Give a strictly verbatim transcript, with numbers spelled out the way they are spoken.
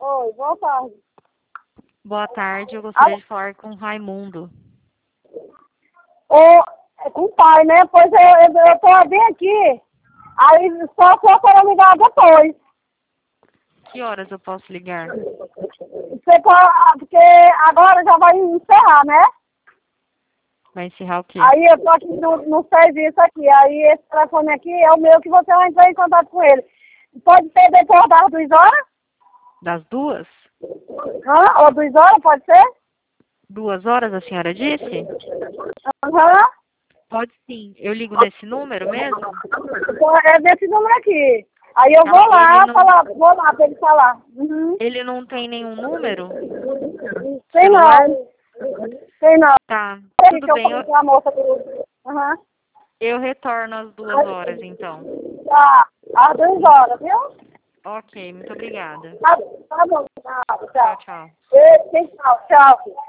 Oi, boa tarde. Boa tarde, eu gostaria de falar com o Raimundo. Ô, é com o pai, né? Pois eu, eu, eu tô bem aqui. Aí só se eu for ligar depois. Que horas eu posso ligar? Você pode, porque agora já vai encerrar, né? Vai encerrar o quê? Aí eu tô aqui no, no serviço aqui. Aí esse telefone aqui é o meu que você vai entrar em contato com ele. Pode ser depois das duas horas? Das duas? Hã? Ou duas horas, pode ser? Duas horas, a senhora disse? Aham. Pode sim. Eu ligo nesse número mesmo? É desse número aqui. Aí eu Ah, vou lá, não... falar, vou lá pra ele falar. Uhum. Ele não tem nenhum número? Sei Celular? não. Sei não. Tá, Peraí tudo que eu bem. falo Eu, com a moça do... Aham. eu retorno às duas horas, então. Tá. Às duas horas, viu? Ok, muito obrigada. Tá, tá bom. Tá, Tchau, tchau. tchau. Ei, tchau, tchau.